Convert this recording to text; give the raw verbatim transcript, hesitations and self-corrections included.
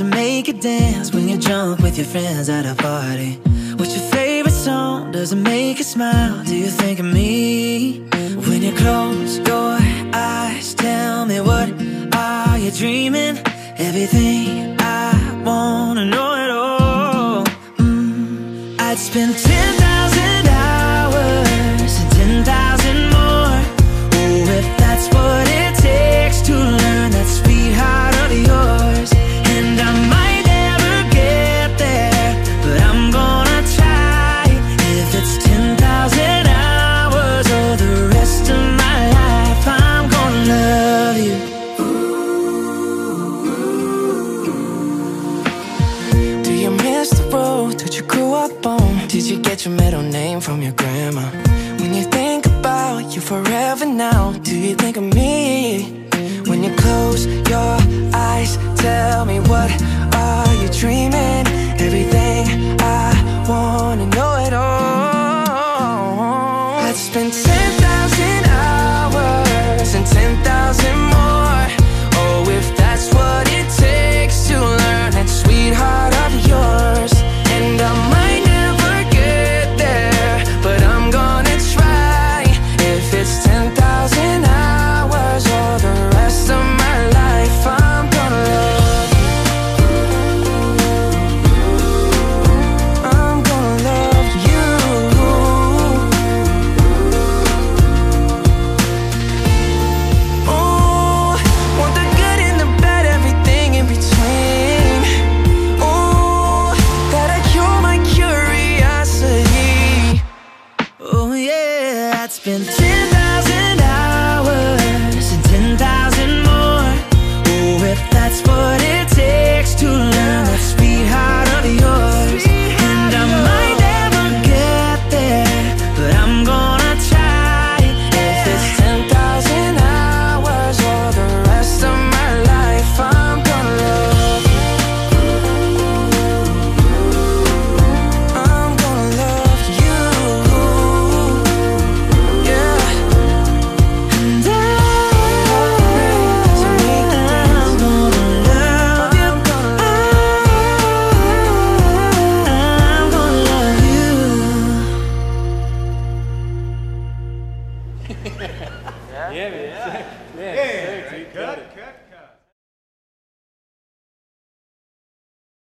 does it make you dance when you're drunk with your friends at a party? What's your favorite song? Does it make you smile? Do you think of me? When you close your eyes, tell me, what are you dreaming? Everything I wanna know it all. mm, I'd spend ten thousand hours and ten thousand more. Oh, if that's what it takes to learn that sweetheart of yours. And I might never get there, but I'm gonna try. If it's ten thousand hours or the rest of my life, I'm gonna love you. Do you miss the road that you grew up on? Did you get your middle name from your grandma? When you think about you forever now, do you think of me? When you close your eyes, tell me, what are you dreaming? Everything I wanna know it all. I'd spend ten thousand hours and ten thousand more. Oh, if that's what it takes to learn that sweetheart of yours. And I might never get there, but I'm gonna try. If it's ten thousand hours or the rest of my life, I'm gonna love you. I'm gonna love you. Oh, want the good and the bad, everything in between. Oh, that'll cure my curiosity. Oh yeah, I'd spend ten